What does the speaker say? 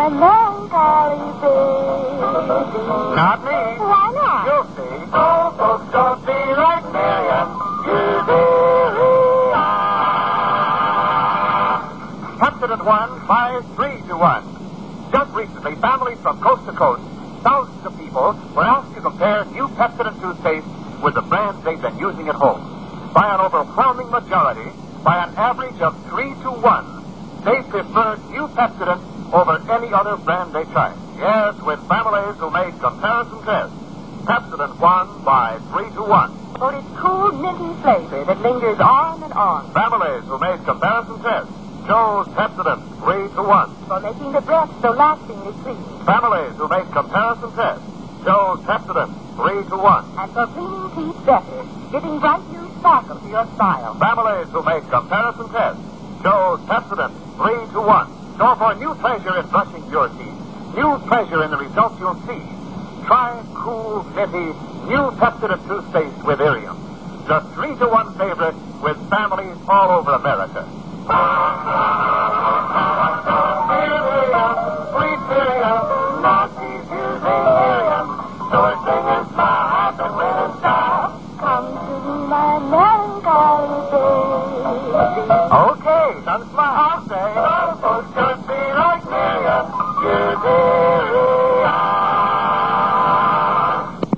my melancholy baby. Not me. Why not? You'll see. All folks don't be like Miriam. Pepsodent One buys 3 to 1. Just recently, families from coast to coast, thousands of people were asked to compare new Pepsodent toothpaste with the brands they've been using at home. By an overwhelming majority, by an average of 3 to 1, they preferred new Pepsodent over any other brand they tried. Yes, with families who made comparison tests, Pepsodent won by 3 to 1. For its cool, minty flavor that lingers on and on. Families who made comparison tests chose Pepsodent 3 to 1. For making the breath so lastingly clean. Families who made comparison tests chose Pepsodent 3 to 1. And for cleaning teeth better, giving bright new sparkle to your smile. Families who made comparison tests chose Pepsodent 3 to 1. So for new pleasure in brushing your teeth, new pleasure in the results you'll see, try cool, minty, new Pepsodent toothpaste with Irium. The 3 to 1 favorite with families all over America. Sweet Irium, Nazi's using Irium. So it's singing smile, happy when it's style. Come to me, my melancholy baby. Okay, don't smile. I'll say.